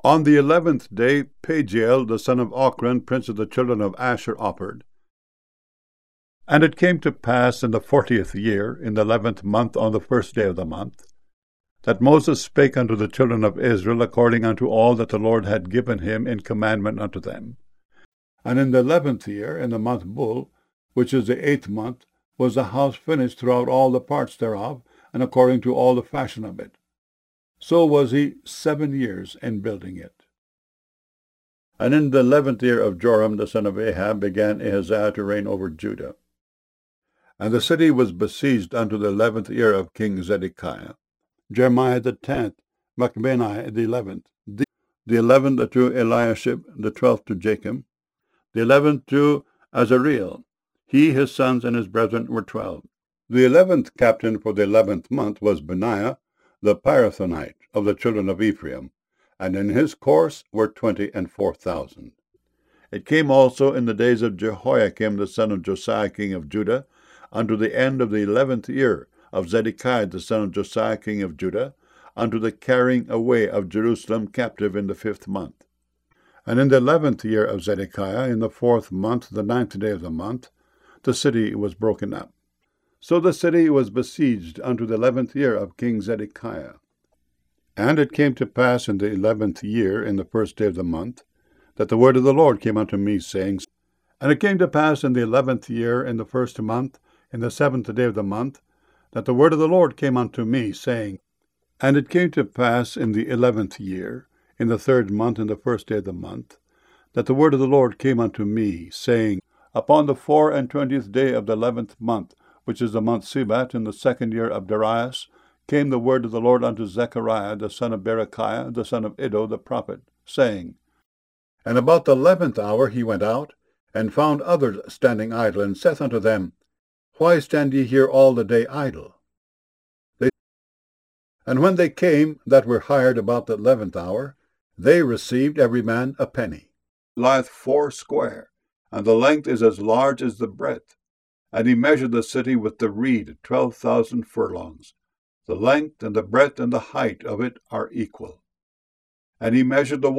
On the 11th day, Pagiel, the son of Ochran, prince of the children of Asher, offered. And it came to pass in the 40th year, in the 11th month, on the first day of the month, that Moses spake unto the children of Israel according unto all that the Lord had given him in commandment unto them. And in the 11th year, in the month Bul, which is the 8th month, was the house finished throughout all the parts thereof, and according to all the fashion of it. So was he 7 years in building it. And in the 11th year of Joram the son of Ahab began Ahaziah to reign over Judah. And the city was besieged unto the 11th year of King Zedekiah. Jeremiah the 10th, Machbenai the 11th, the 11th to Eliashib, the 12th to Jacob, the 11th to Azareel. He, his sons, and his brethren were 12. The 11th captain for the 11th month was Benaiah, the Pirathonite, of the children of Ephraim, and in his course were 24,000. It came also in the days of Jehoiakim the son of Josiah king of Judah, unto the end of the 11th year of Zedekiah the son of Josiah king of Judah, unto the carrying away of Jerusalem captive in the 5th month. And in the 11th year of Zedekiah, in the 4th month, the 9th day of the month, the city was broken up. So the city was besieged unto the 11th year of King Zedekiah. And it came to pass in the 11th year, in the 1st day of the month, that the word of the Lord came unto me, saying, And it came to pass in the 11th year, in the 1st month, in the 7th day of the month, that the word of the Lord came unto me, saying, And it came to pass in the 11th year, in the 3rd month, in the 1st day of the month, that the word of the Lord came unto me, saying, Upon the 24th day of the 11th month, which is the month Sebat, in the 2nd year of Darius, came the word of the Lord unto Zechariah, the son of Berechiah, the son of Iddo, the prophet, saying, And about the 11th hour he went out, and found others standing idle, and saith unto them, Why stand ye here all the day idle? And when they came that were hired about the 11th hour, they received every man a penny. Lieth 4 square, and the length is as large as the breadth. And he measured the city with the reed 12,000 furlongs. The length and the breadth and the height of it are equal. And he measured the